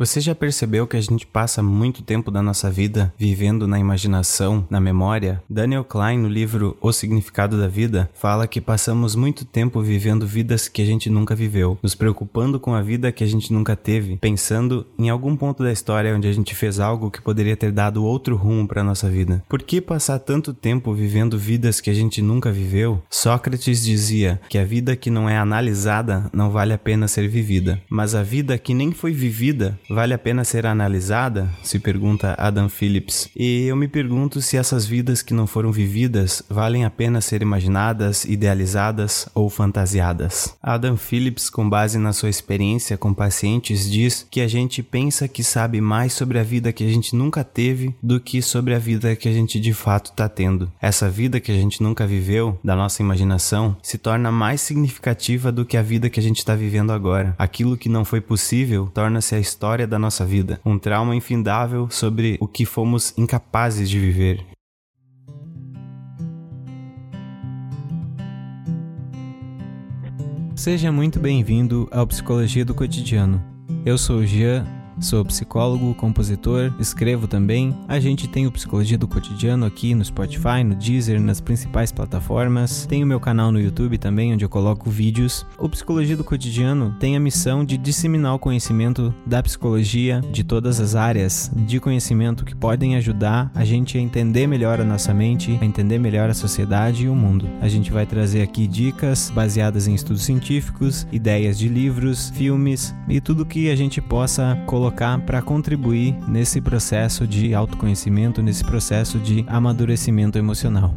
Você já percebeu que a gente passa muito tempo da nossa vida vivendo na imaginação, na memória? Daniel Klein, no livro O Significado da Vida, fala que passamos muito tempo vivendo vidas que a gente nunca viveu, nos preocupando com a vida que a gente nunca teve, pensando em algum ponto da história onde a gente fez algo que poderia ter dado outro rumo para nossa vida. Por que passar tanto tempo vivendo vidas que a gente nunca viveu? Sócrates dizia que a vida que não é analisada não vale a pena ser vivida, mas a vida que nem foi vivida vale a pena ser analisada? Se pergunta Adam Phillips. E eu me pergunto se essas vidas que não foram vividas valem a pena ser imaginadas, idealizadas ou fantasiadas. Adam Phillips, com base na sua experiência com pacientes, diz que a gente pensa que sabe mais sobre a vida que a gente nunca teve do que sobre a vida que a gente de fato está tendo. Essa vida que a gente nunca viveu, da nossa imaginação, se torna mais significativa do que a vida que a gente está vivendo agora. Aquilo que não foi possível torna-se a história da nossa vida, um trauma infindável sobre o que fomos incapazes de viver. Seja muito bem-vindo ao Psicologia do Cotidiano. Eu sou o Jean, sou psicólogo, compositor, escrevo também. A gente tem o Psicologia do Cotidiano aqui no Spotify, no Deezer, nas principais plataformas. Tem o meu canal no YouTube também, onde eu coloco vídeos. O Psicologia do Cotidiano tem a missão de disseminar o conhecimento da psicologia, de todas as áreas de conhecimento que podem ajudar a gente a entender melhor a nossa mente, a entender melhor a sociedade e o mundo. A gente vai trazer aqui dicas baseadas em estudos científicos, ideias de livros, filmes e tudo que a gente possa colocar para contribuir nesse processo de autoconhecimento, nesse processo de amadurecimento emocional.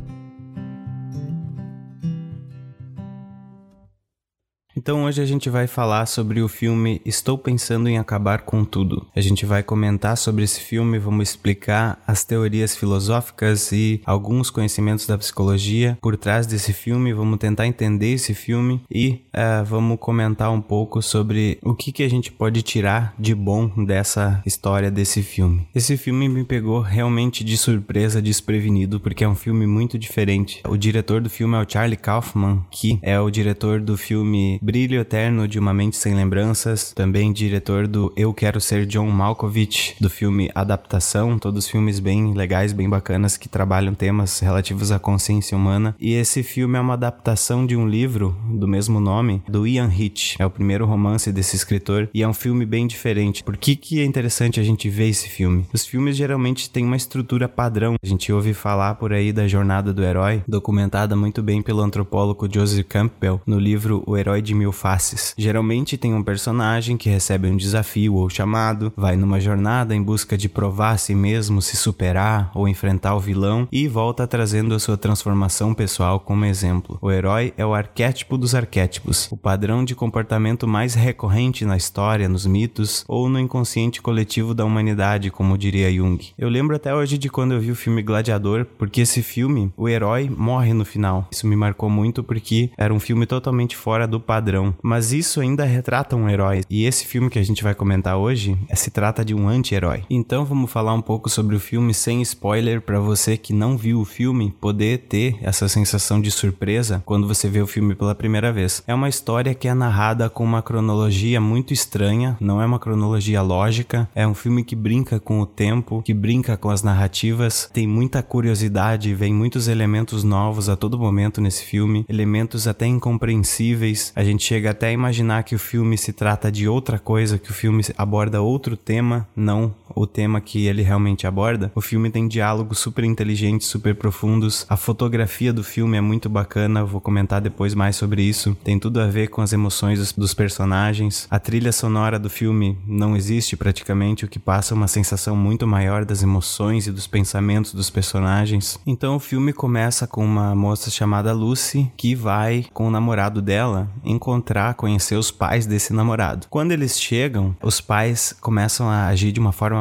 Então hoje a gente vai falar sobre o filme Estou Pensando em Acabar com Tudo. A gente vai comentar sobre esse filme, vamos explicar as teorias filosóficas e alguns conhecimentos da psicologia por trás desse filme, vamos tentar entender esse filme e vamos comentar um pouco sobre o que a gente pode tirar de bom dessa história desse filme. Esse filme me pegou realmente de surpresa, desprevenido, porque é um filme muito diferente. O diretor do filme é o Charlie Kaufman, que é o diretor do filme Brilho Eterno de Uma Mente Sem Lembranças, também diretor do Eu Quero Ser John Malkovich, do filme Adaptação, todos filmes bem legais, bem bacanas, que trabalham temas relativos à consciência humana. E esse filme é uma adaptação de um livro do mesmo nome, do Ian Hitch. É o primeiro romance desse escritor e é um filme bem diferente. Por que é interessante a gente ver esse filme? Os filmes geralmente têm uma estrutura padrão. A gente ouve falar por aí da jornada do herói, documentada muito bem pelo antropólogo Joseph Campbell no livro O Herói de Mil Faces. Geralmente tem um personagem que recebe um desafio ou chamado, vai numa jornada em busca de provar a si mesmo, se superar ou enfrentar o vilão e volta trazendo a sua transformação pessoal como exemplo. O herói é o arquétipo dos arquétipos, o padrão de comportamento mais recorrente na história, nos mitos ou no inconsciente coletivo da humanidade, como diria Jung. Eu lembro até hoje de quando eu vi o filme Gladiador, porque esse filme, o herói morre no final. Isso me marcou muito porque era um filme totalmente fora do padrão, mas isso ainda retrata um herói, e esse filme que a gente vai comentar hoje se trata de um anti-herói. Então vamos falar um pouco sobre o filme sem spoiler, para você que não viu o filme poder ter essa sensação de surpresa quando você vê o filme pela primeira vez. É uma história que é narrada com uma cronologia muito estranha, não é uma cronologia lógica, é um filme que brinca com o tempo, que brinca com as narrativas, tem muita curiosidade, vem muitos elementos novos a todo momento nesse filme, elementos até incompreensíveis. A gente chega até a imaginar que o filme se trata de outra coisa, que o filme aborda outro tema, não o tema que ele realmente aborda. O filme tem diálogos super inteligentes, super profundos. A fotografia do filme é muito bacana, eu vou comentar depois mais sobre isso. Tem tudo a ver com as emoções dos personagens. A trilha sonora do filme não existe praticamente, o que passa uma sensação muito maior das emoções e dos pensamentos dos personagens. Então o filme começa com uma moça chamada Lucy, que vai com o namorado dela conhecer os pais desse namorado. Quando eles chegam, os pais começam a agir de uma forma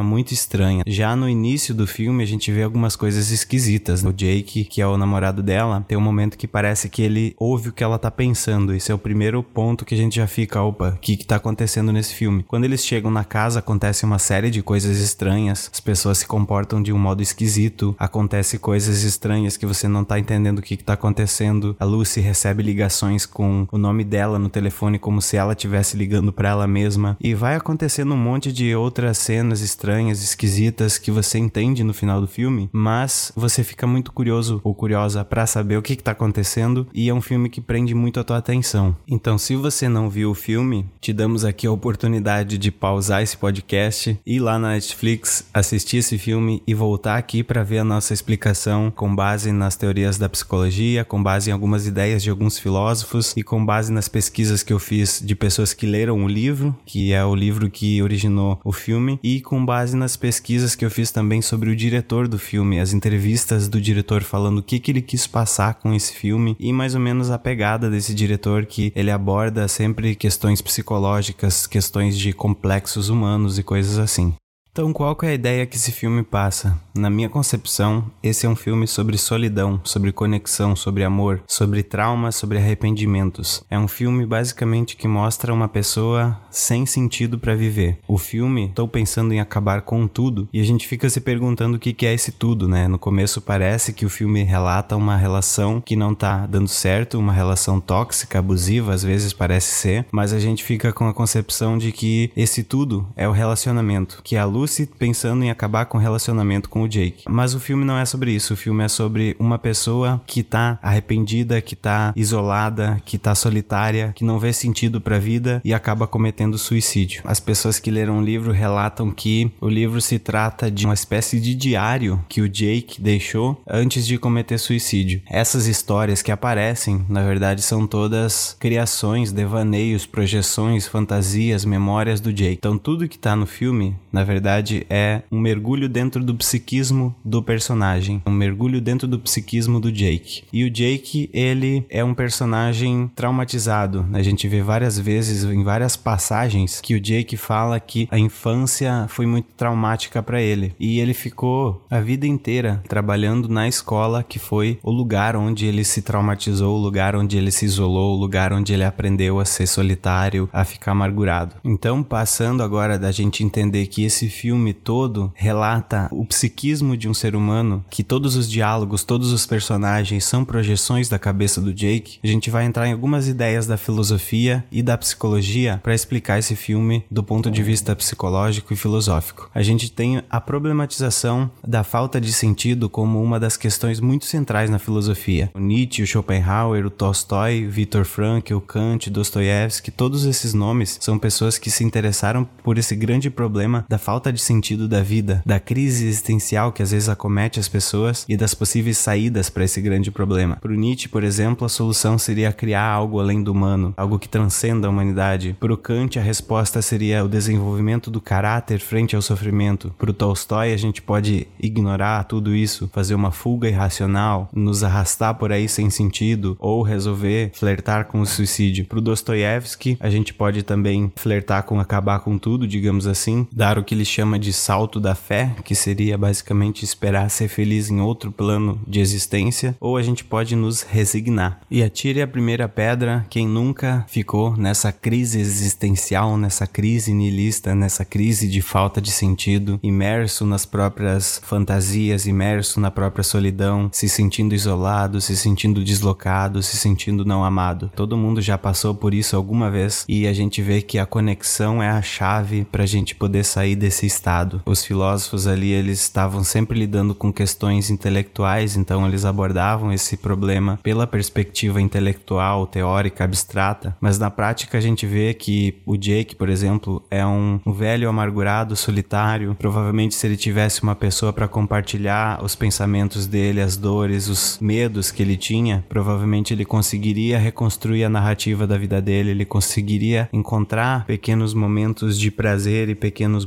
muito estranha. Já no início do filme a gente vê algumas coisas esquisitas. O Jake, que é o namorado dela, tem um momento que parece que ele ouve o que ela tá pensando. Esse é o primeiro ponto que a gente já fica, opa, o que tá acontecendo nesse filme? Quando eles chegam na casa, acontece uma série de coisas estranhas, as pessoas se comportam de um modo esquisito, acontece coisas estranhas que você não tá entendendo o que tá acontecendo. A Lucy recebe ligações com o nome dela no telefone como se ela estivesse ligando pra ela mesma, e vai acontecendo um monte de outras cenas estranhas, esquisitas, que você entende no final do filme, mas você fica muito curioso ou curiosa pra saber o que tá acontecendo, e é um filme que prende muito a tua atenção. Então, se você não viu o filme, te damos aqui a oportunidade de pausar esse podcast, ir lá na Netflix, assistir esse filme e voltar aqui pra ver a nossa explicação com base nas teorias da psicologia, com base em algumas ideias de alguns filósofos e com base nas pesquisas que eu fiz de pessoas que leram o livro, que é o livro que originou o filme, e com base nas pesquisas que eu fiz também sobre o diretor do filme, as entrevistas do diretor falando o que ele quis passar com esse filme e mais ou menos a pegada desse diretor, que ele aborda sempre questões psicológicas, questões de complexos humanos e coisas assim. Então, qual que é a ideia que esse filme passa? Na minha concepção, esse é um filme sobre solidão, sobre conexão, sobre amor, sobre trauma, sobre arrependimentos. É um filme basicamente que mostra uma pessoa sem sentido pra viver. O filme, estou pensando em acabar com tudo, e a gente fica se perguntando o que é esse tudo, né? No começo parece que o filme relata uma relação que não tá dando certo, uma relação tóxica, abusiva, às vezes parece ser, mas a gente fica com a concepção de que esse tudo é o relacionamento, que a Lucy pensando em acabar com o relacionamento com o Jake. Mas o filme não é sobre isso, o filme é sobre uma pessoa que tá arrependida, que tá isolada, que tá solitária, que não vê sentido pra vida e acaba cometendo suicídio. As pessoas que leram o livro relatam que o livro se trata de uma espécie de diário que o Jake deixou antes de cometer suicídio. Essas histórias que aparecem, na verdade, são todas criações, devaneios, projeções, fantasias, memórias do Jake. Então tudo que tá no filme, na verdade, é um mergulho dentro do psiquismo do personagem, um mergulho dentro do psiquismo do Jake. E o Jake, ele é um personagem traumatizado. A gente vê várias vezes, em várias passagens, que o Jake fala que a infância foi muito traumática para ele. E ele ficou a vida inteira trabalhando na escola, que foi o lugar onde ele se traumatizou, o lugar onde ele se isolou, o lugar onde ele aprendeu a ser solitário, a ficar amargurado. Então, passando agora da gente entender que esse filme todo relata o psiquismo de um ser humano, que todos os diálogos, todos os personagens são projeções da cabeça do Jake, a gente vai entrar em algumas ideias da filosofia e da psicologia para explicar esse filme do ponto de vista psicológico e filosófico. A gente tem a problematização da falta de sentido como uma das questões muito centrais na filosofia. O Nietzsche, o Schopenhauer, o Tolstói, Viktor Frankl, o Kant, Dostoiévski, todos esses nomes são pessoas que se interessaram por esse grande problema da falta de sentido da vida, da crise existencial que às vezes acomete as pessoas e das possíveis saídas para esse grande problema. Para o Nietzsche, por exemplo, a solução seria criar algo além do humano, algo que transcenda a humanidade. Para o Kant, a resposta seria o desenvolvimento do caráter frente ao sofrimento. Para o Tolstói, a gente pode ignorar tudo isso, fazer uma fuga irracional, nos arrastar por aí sem sentido ou resolver flertar com o suicídio. Para o Dostoiévski, a gente pode também flertar com acabar com tudo, digamos assim, dar o que ele chama de salto da fé, que seria basicamente esperar ser feliz em outro plano de existência, ou a gente pode nos resignar. E atire a primeira pedra quem nunca ficou nessa crise existencial, nessa crise nihilista, nessa crise de falta de sentido, imerso nas próprias fantasias, imerso na própria solidão, se sentindo isolado, se sentindo deslocado, se sentindo não amado. Todo mundo já passou por isso alguma vez e a gente vê que a conexão é a chave pra gente poder sair desse estado. Os filósofos ali, eles estavam sempre lidando com questões intelectuais, então eles abordavam esse problema pela perspectiva intelectual, teórica, abstrata, mas na prática a gente vê que o Jake, por exemplo, é um velho amargurado, solitário. Provavelmente se ele tivesse uma pessoa para compartilhar os pensamentos dele, as dores, os medos que ele tinha, provavelmente ele conseguiria reconstruir a narrativa da vida dele, ele conseguiria encontrar pequenos momentos de prazer e pequenos momentos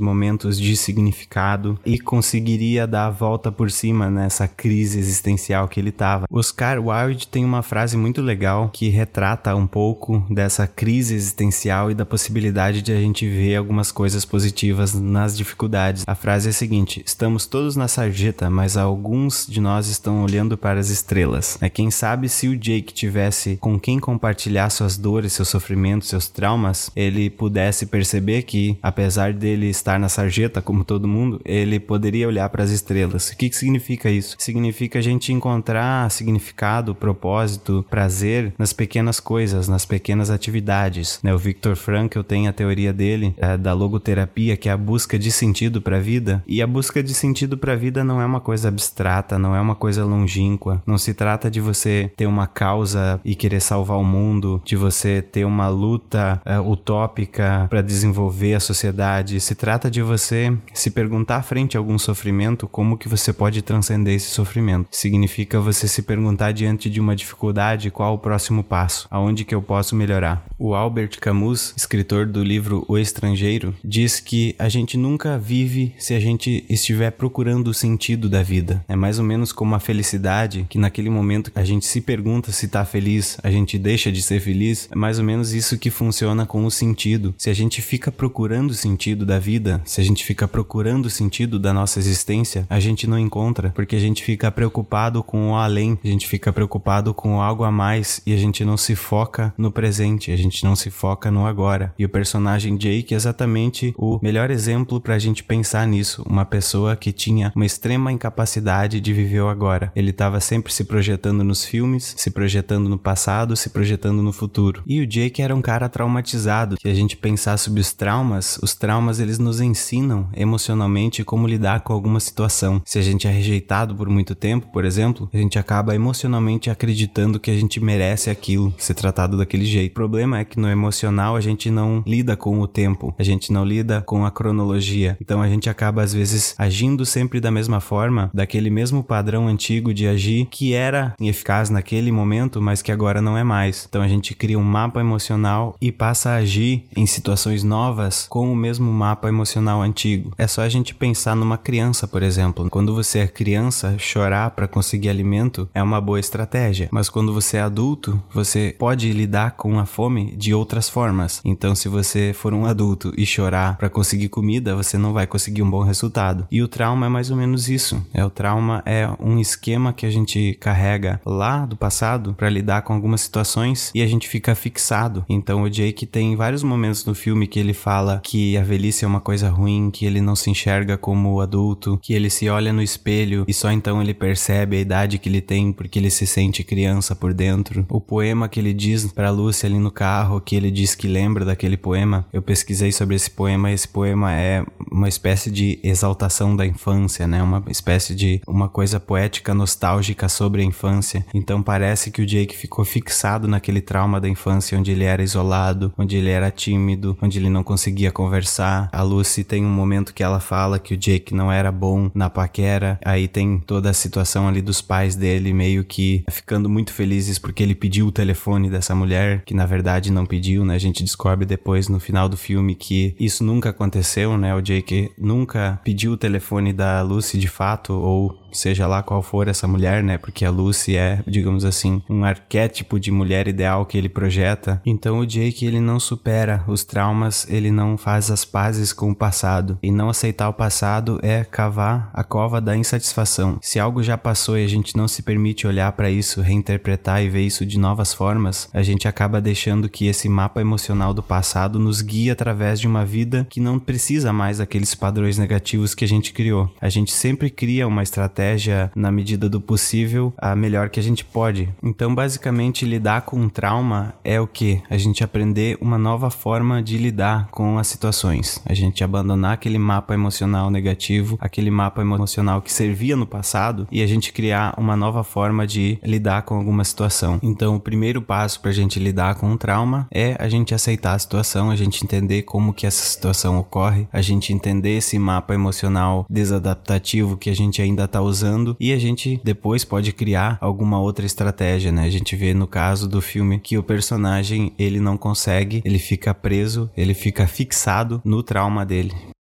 pontos de significado e conseguiria dar a volta por cima nessa crise existencial que ele estava. Oscar Wilde tem uma frase muito legal que retrata um pouco dessa crise existencial e da possibilidade de a gente ver algumas coisas positivas nas dificuldades. A frase é a seguinte: estamos todos na sarjeta, mas alguns de nós estão olhando para as estrelas. Quem sabe se o Jake tivesse com quem compartilhar suas dores, seus sofrimentos, seus traumas, ele pudesse perceber que, apesar dele estar na sarjeta, como todo mundo, ele poderia olhar para as estrelas. O que significa isso? Significa a gente encontrar significado, propósito, prazer nas pequenas coisas, nas pequenas atividades. O Viktor Frankl tem a teoria dele, da logoterapia, que é a busca de sentido para a vida. E a busca de sentido para a vida não é uma coisa abstrata, não é uma coisa longínqua. Não se trata de você ter uma causa e querer salvar o mundo, de você ter uma luta utópica para desenvolver a sociedade. Se trata de você se perguntar frente a algum sofrimento como que você pode transcender esse sofrimento. Significa você se perguntar diante de uma dificuldade qual o próximo passo, aonde que eu posso melhorar. O Albert Camus, escritor do livro O Estrangeiro, diz que a gente nunca vive se a gente estiver procurando o sentido da vida. É mais ou menos como a felicidade, que naquele momento a gente se pergunta se tá feliz, a gente deixa de ser feliz. É mais ou menos isso que funciona com o sentido. Se a gente fica procurando o sentido da vida, se a gente fica procurando o sentido da nossa existência, a gente não encontra, porque a gente fica preocupado com o além, a gente fica preocupado com algo a mais e a gente não se foca no presente, a gente não se foca no agora. E o personagem Jake é exatamente o melhor exemplo pra gente pensar nisso. Uma pessoa que tinha uma extrema incapacidade de viver o agora. Ele estava sempre se projetando nos filmes, se projetando no passado, se projetando no futuro. E o Jake era um cara traumatizado. Se a gente pensar sobre os traumas eles nos ensinam emocionalmente como lidar com alguma situação. Se a gente é rejeitado por muito tempo, por exemplo, a gente acaba emocionalmente acreditando que a gente merece aquilo, ser tratado daquele jeito. O problema é que no emocional a gente não lida com o tempo, a gente não lida com a cronologia. Então a gente acaba às vezes agindo sempre da mesma forma, daquele mesmo padrão antigo de agir que era eficaz naquele momento, mas que agora não é mais. Então a gente cria um mapa emocional e passa a agir em situações novas com o mesmo mapa emocional antigo. É só a gente pensar numa criança, por exemplo. Quando você é criança, chorar para conseguir alimento é uma boa estratégia, mas quando você é adulto, você pode lidar com a fome de outras formas. Então se você for um adulto e chorar para conseguir comida, você não vai conseguir um bom resultado. E o trauma é mais ou menos isso. O trauma é um esquema que a gente carrega lá do passado para lidar com algumas situações e a gente fica fixado. Então o Jake tem vários momentos no filme que ele fala que a velhice é uma coisa ruim, que ele não se enxerga como adulto, que ele se olha no espelho e só então ele percebe a idade que ele tem porque ele se sente criança por dentro. O poema que ele diz pra Lucy ali no carro, que ele diz que lembra daquele poema, eu pesquisei sobre esse poema. Esse poema é uma espécie de exaltação da infância, né? Uma espécie de uma coisa poética, nostálgica sobre a infância. Então parece que o Jake ficou fixado naquele trauma da infância, onde ele era isolado, onde ele era tímido, onde ele não conseguia conversar. A Lucy tem um momento que ela fala que o Jake não era bom na paquera. Aí tem toda a situação ali dos pais dele meio que ficando muito felizes porque ele pediu o telefone dessa mulher, que na verdade não pediu, né? A gente descobre depois no final do filme que isso nunca aconteceu, né? O Jake nunca pediu o telefone da Lucy de fato, ou seja lá qual for essa mulher, né? Porque a Lucy é, digamos assim, um arquétipo de mulher ideal que ele projeta. Então o Jake, ele não supera os traumas, ele não faz as pazes com o passado. E não aceitar o passado é cavar a cova da insatisfação. Se algo já passou e a gente não se permite olhar para isso, reinterpretar e ver isso de novas formas, a gente acaba deixando que esse mapa emocional do passado nos guie através de uma vida que não precisa mais daqueles padrões negativos que a gente criou. A gente sempre cria uma estratégia, na medida do possível, a melhor que a gente pode. Então, basicamente, lidar com um trauma é o quê? A gente aprender uma nova forma de lidar com as situações. A gente abandonar aquele mapa emocional negativo, aquele mapa emocional que servia no passado, e a gente criar uma nova forma de lidar com alguma situação. Então, o primeiro passo para a gente lidar com um trauma é a gente aceitar a situação, a gente entender como que essa situação ocorre, a gente entender esse mapa emocional desadaptativo que a gente ainda está usando, e a gente depois pode criar alguma outra estratégia, né? A gente vê no caso do filme que o personagem, ele não consegue, ele fica preso, ele fica fixado no trauma dele.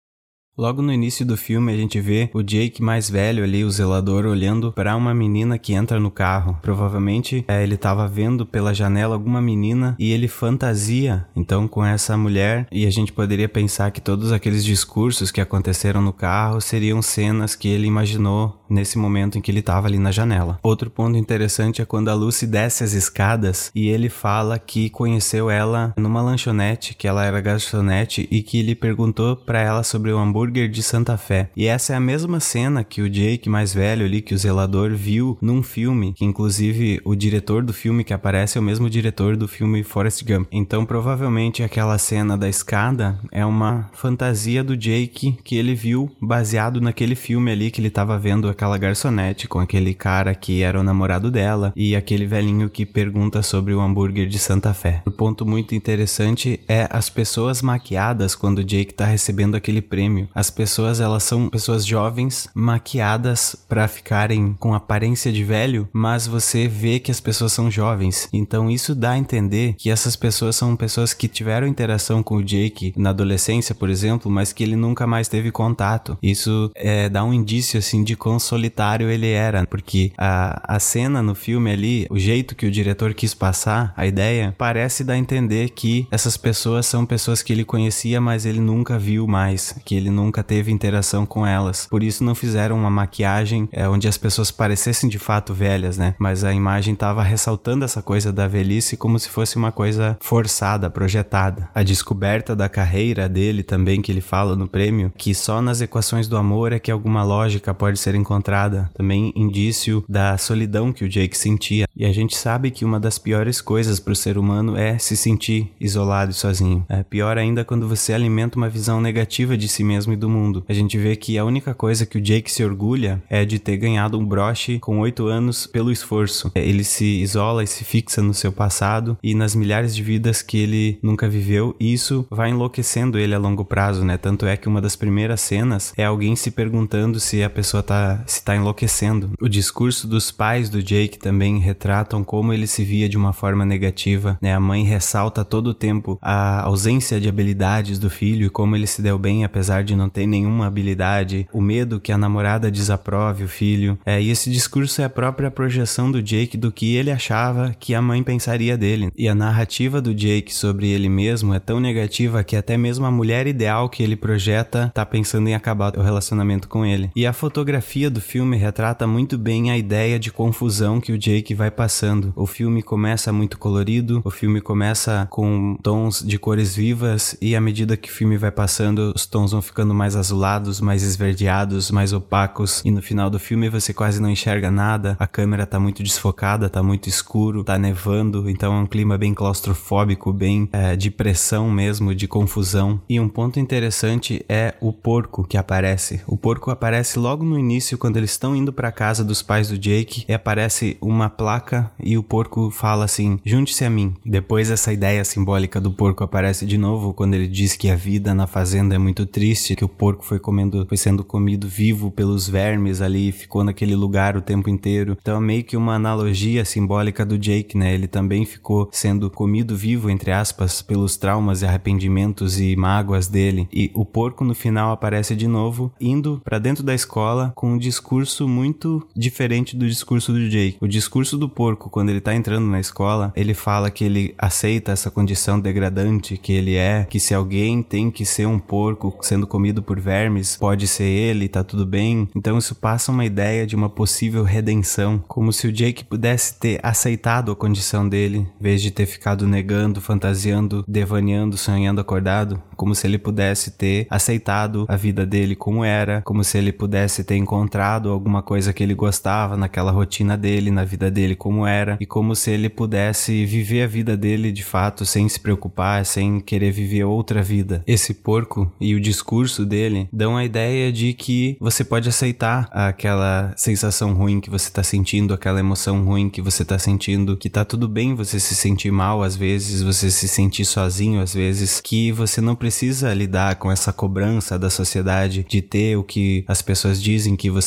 Logo no início do filme a gente vê o Jake mais velho ali, o zelador, olhando para uma menina que entra no carro. Provavelmente ele estava vendo pela janela alguma menina e ele fantasia então com essa mulher, e a gente poderia pensar que todos aqueles discursos que aconteceram no carro seriam cenas que ele imaginou nesse momento em que ele estava ali na janela. Outro ponto interessante é quando a Lucy desce as escadas e ele fala que conheceu ela numa lanchonete, que ela era garçonete, e que ele perguntou para ela sobre o hambúrguer de Santa Fé. E essa é a mesma cena que o Jake mais velho ali, que o zelador, viu num filme, que inclusive o diretor do filme que aparece é o mesmo diretor do filme Forrest Gump. Então provavelmente aquela cena da escada é uma fantasia do Jake que ele viu baseado naquele filme ali que ele estava vendo aquela garçonete com aquele cara que era o namorado dela e aquele velhinho que pergunta sobre o hambúrguer de Santa Fé. O ponto muito interessante é as pessoas maquiadas quando o Jake tá recebendo aquele prêmio. As pessoas, elas são pessoas jovens maquiadas pra ficarem com aparência de velho, mas você vê que as pessoas são jovens. Então isso dá a entender que essas pessoas são pessoas que tiveram interação com o Jake na adolescência, por exemplo, mas que ele nunca mais teve contato. Isso dá um indício assim de quão solitário ele era, porque a cena no filme ali, o jeito que o diretor quis passar, a ideia, parece dar a entender que essas pessoas são pessoas que ele conhecia, mas ele nunca viu mais, que ele nunca teve interação com elas. Por isso não fizeram uma maquiagem onde as pessoas parecessem de fato velhas, né? Mas a imagem estava ressaltando essa coisa da velhice como se fosse uma coisa forçada, projetada. A descoberta da carreira dele também, que ele fala no prêmio, que só nas equações do amor é que alguma lógica pode ser encontrada. Também indício da solidão que o Jake sentia. E a gente sabe que uma das piores coisas para o ser humano é se sentir isolado e sozinho. É pior ainda quando você alimenta uma visão negativa de si mesmo e do mundo. A gente vê que a única coisa que o Jake se orgulha é de ter ganhado um broche com 8 anos pelo esforço. Ele se isola e se fixa no seu passado e nas milhares de vidas que ele nunca viveu, e isso vai enlouquecendo ele a longo prazo, né? Tanto é que uma das primeiras cenas é alguém se perguntando se a pessoa tá enlouquecendo. O discurso dos pais do Jake também retratam como ele se via de uma forma negativa, né? A mãe ressalta todo o tempo a ausência de habilidades do filho e como ele se deu bem apesar de não ter nenhuma habilidade, o medo que a namorada desaprove o filho. E esse discurso é a própria projeção do Jake do que ele achava que a mãe pensaria dele. E a narrativa do Jake sobre ele mesmo é tão negativa que até mesmo a mulher ideal que ele projeta tá pensando em acabar o relacionamento com ele. E a fotografia do filme retrata muito bem a ideia de confusão que o Jake vai passando. O filme começa muito colorido, o filme começa com tons de cores vivas e à medida que o filme vai passando, os tons vão ficando mais azulados, mais esverdeados, mais opacos, e no final do filme você quase não enxerga nada, a câmera tá muito desfocada, tá muito escuro, tá nevando, então é um clima bem claustrofóbico, bem de pressão mesmo, de confusão. E um ponto interessante é o porco que aparece. O porco aparece logo no início, quando eles estão indo pra casa dos pais do Jake, e aparece uma placa e o porco fala assim: junte-se a mim. Depois essa ideia simbólica do porco aparece de novo quando ele diz que a vida na fazenda é muito triste, que o porco foi sendo comido vivo pelos vermes ali e ficou naquele lugar o tempo inteiro. Então é meio que uma analogia simbólica do Jake, né? Ele também ficou sendo comido vivo, entre aspas, pelos traumas e arrependimentos e mágoas dele. E o porco no final aparece de novo, indo pra dentro da escola com um discurso muito diferente do discurso do Jake. O discurso do porco, quando ele tá entrando na escola, ele fala que ele aceita essa condição degradante que ele é, que se alguém tem que ser um porco sendo comido por vermes, pode ser ele, tá tudo bem. Então isso passa uma ideia de uma possível redenção, como se o Jake pudesse ter aceitado a condição dele, em vez de ter ficado negando, fantasiando, devaneando, sonhando acordado, como se ele pudesse ter aceitado a vida dele como era, como se ele pudesse ter encontrado alguma coisa que ele gostava naquela rotina dele, na vida dele como era, e como se ele pudesse viver a vida dele de fato, sem se preocupar, sem querer viver outra vida. Esse porco e o discurso dele dão a ideia de que você pode aceitar aquela sensação ruim que você tá sentindo, aquela emoção ruim que você tá sentindo, que tá tudo bem você se sentir mal às vezes, você se sentir sozinho às vezes, que você não precisa lidar com essa cobrança da sociedade de ter o que as pessoas dizem que você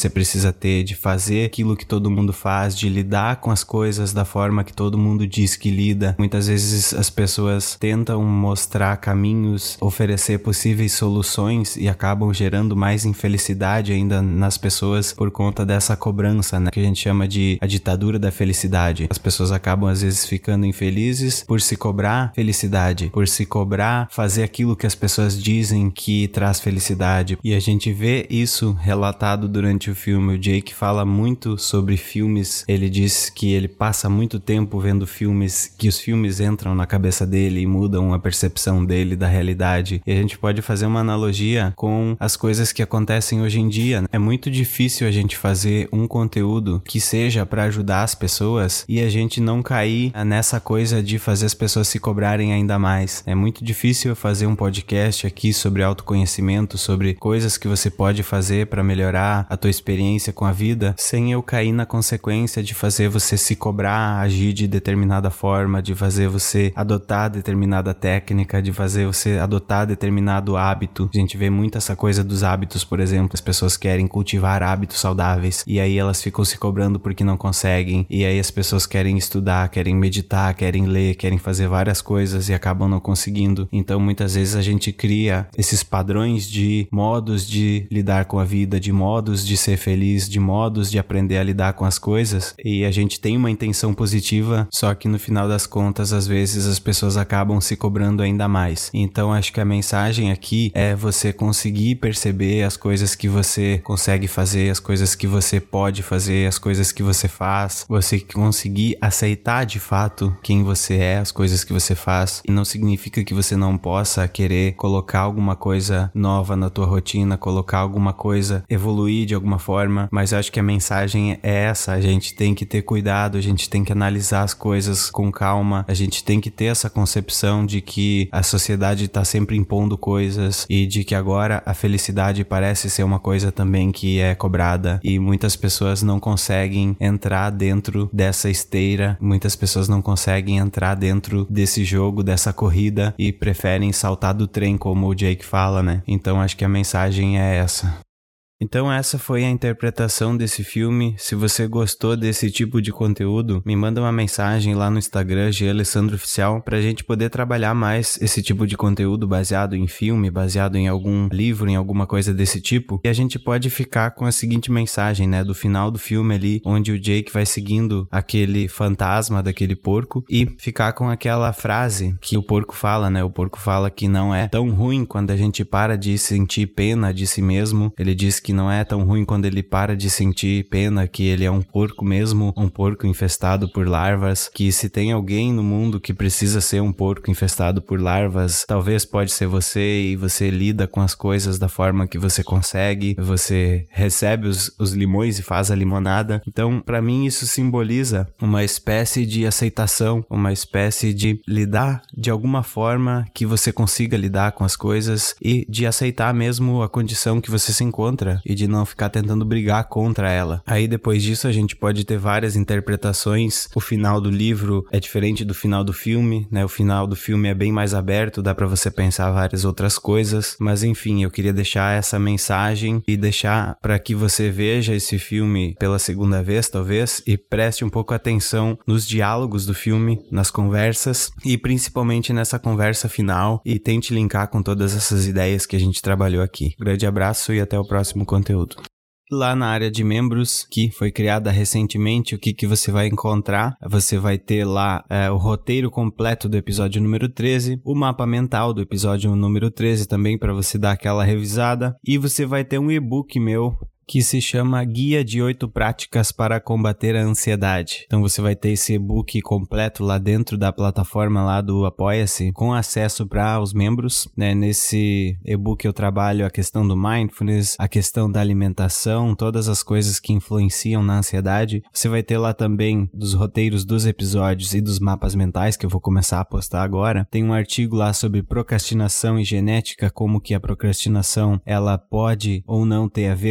você precisa ter, de fazer aquilo que todo mundo faz, de lidar com as coisas da forma que todo mundo diz que lida. Muitas vezes as pessoas tentam mostrar caminhos, oferecer possíveis soluções e acabam gerando mais infelicidade ainda nas pessoas por conta dessa cobrança, né? Que a gente chama de a ditadura da felicidade. As pessoas acabam às vezes ficando infelizes por se cobrar felicidade, por se cobrar fazer aquilo que as pessoas dizem que traz felicidade. E a gente vê isso relatado durante o filme. O Jake fala muito sobre filmes. Ele diz que ele passa muito tempo vendo filmes, que os filmes entram na cabeça dele e mudam a percepção dele da realidade. E a gente pode fazer uma analogia com as coisas que acontecem hoje em dia, né? É muito difícil a gente fazer um conteúdo que seja para ajudar as pessoas e a gente não cair nessa coisa de fazer as pessoas se cobrarem ainda mais. É muito difícil eu fazer um podcast aqui sobre autoconhecimento, sobre coisas que você pode fazer para melhorar a tua experiência com a vida, sem eu cair na consequência de fazer você se cobrar, agir de determinada forma, de fazer você adotar determinada técnica, de fazer você adotar determinado hábito. A gente vê muito essa coisa dos hábitos, por exemplo. As pessoas querem cultivar hábitos saudáveis e aí elas ficam se cobrando porque não conseguem, e aí as pessoas querem estudar, querem meditar, querem ler, querem fazer várias coisas e acabam não conseguindo. Então muitas vezes a gente cria esses padrões de modos de lidar com a vida, de modos de ser feliz, de modos de aprender a lidar com as coisas, e a gente tem uma intenção positiva, só que no final das contas às vezes as pessoas acabam se cobrando ainda mais. Então acho que a mensagem aqui é você conseguir perceber as coisas que você consegue fazer, as coisas que você pode fazer, as coisas que você faz, você conseguir aceitar de fato quem você é, as coisas que você faz, e não significa que você não possa querer colocar alguma coisa nova na tua rotina, colocar alguma coisa, evoluir de alguma forma, mas eu acho que a mensagem é essa: a gente tem que ter cuidado, a gente tem que analisar as coisas com calma, a gente tem que ter essa concepção de que a sociedade está sempre impondo coisas e de que agora a felicidade parece ser uma coisa também que é cobrada, e muitas pessoas não conseguem entrar dentro dessa esteira, muitas pessoas não conseguem entrar dentro desse jogo, dessa corrida, e preferem saltar do trem, como o Jake fala, né? Então acho que a mensagem é essa. Então essa foi a interpretação desse filme. Se você gostou desse tipo de conteúdo, me manda uma mensagem lá no Instagram, @alessandrooficial, pra gente poder trabalhar mais esse tipo de conteúdo baseado em filme, baseado em algum livro, em alguma coisa desse tipo. E a gente pode ficar com a seguinte mensagem, né, do final do filme ali, onde o Jake vai seguindo aquele fantasma daquele porco e ficar com aquela frase que o porco fala, né? O porco fala que não é tão ruim quando a gente para de sentir pena de si mesmo. Ele diz que não é tão ruim quando ele para de sentir pena, que ele é um porco mesmo, um porco infestado por larvas, que se tem alguém no mundo que precisa ser um porco infestado por larvas, talvez pode ser você, e você lida com as coisas da forma que você consegue, você recebe os limões e faz a limonada. Então, pra mim, isso simboliza uma espécie de aceitação, uma espécie de lidar de alguma forma que você consiga lidar com as coisas e de aceitar mesmo a condição que você se encontra e de não ficar tentando brigar contra ela. Aí depois disso a gente pode ter várias interpretações. O final do livro é diferente do final do filme, né? O final do filme é bem mais aberto, dá pra você pensar várias outras coisas, mas enfim, eu queria deixar essa mensagem e deixar para que você veja esse filme pela segunda vez, talvez, e preste um pouco atenção nos diálogos do filme, nas conversas, e principalmente nessa conversa final, e tente linkar com todas essas ideias que a gente trabalhou aqui. Grande abraço e até o próximo conteúdo. Lá na área de membros, que foi criada recentemente, o que você vai encontrar? Você vai ter lá o roteiro completo do episódio número 13, o mapa mental do episódio número 13 também, para você dar aquela revisada, e você vai ter um e-book meu que se chama Guia de 8 Práticas para Combater a Ansiedade. Então você vai ter esse e-book completo lá dentro da plataforma lá do Apoia-se, com acesso para os membros, né? Nesse e-book eu trabalho a questão do mindfulness, a questão da alimentação, todas as coisas que influenciam na ansiedade. Você vai ter lá também dos roteiros dos episódios e dos mapas mentais, que eu vou começar a postar agora. Tem um artigo lá sobre procrastinação e genética, como que a procrastinação ela pode ou não ter a ver com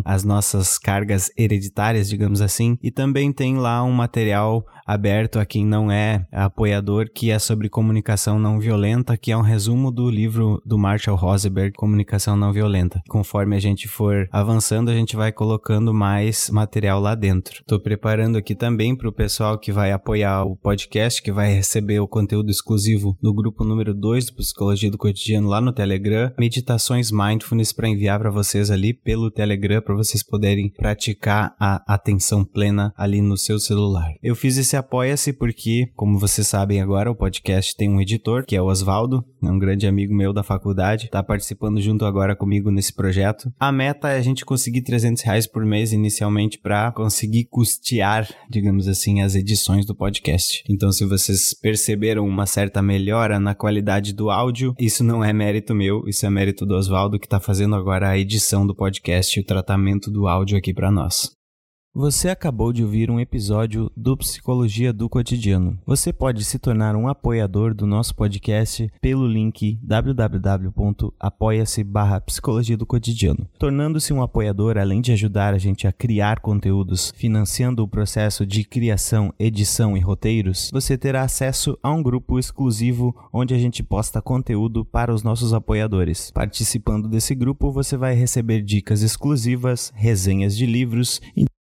as nossas cargas hereditárias, digamos assim, e também tem lá um material aberto a quem não é apoiador, que é sobre comunicação não violenta, que é um resumo do livro do Marshall Rosenberg, Comunicação Não Violenta. Conforme a gente for avançando, a gente vai colocando mais material lá dentro. Estou preparando aqui também para o pessoal que vai apoiar o podcast, que vai receber o conteúdo exclusivo no grupo número 2 do Psicologia do Cotidiano lá no Telegram, meditações mindfulness para enviar para vocês ali pelo Telegram, para vocês poderem praticar a atenção plena ali no seu celular. Eu fiz esse apoia-se porque, como vocês sabem agora, o podcast tem um editor, que é o Osvaldo, é um grande amigo meu da faculdade, está participando junto agora comigo nesse projeto. A meta é a gente conseguir R$300 por mês inicialmente para conseguir custear, digamos assim, as edições do podcast. Então, se vocês perceberam uma certa melhora na qualidade do áudio, isso não é mérito meu, isso é mérito do Osvaldo, que está fazendo agora a edição do podcast e o tratamento do áudio aqui para nós. Você acabou de ouvir um episódio do Psicologia do Cotidiano. Você pode se tornar um apoiador do nosso podcast pelo link www.apoia-se/Psicologia do Cotidiano. Tornando-se um apoiador, além de ajudar a gente a criar conteúdos, financiando o processo de criação, edição e roteiros, você terá acesso a um grupo exclusivo onde a gente posta conteúdo para os nossos apoiadores. Participando desse grupo, você vai receber dicas exclusivas, resenhas de livros e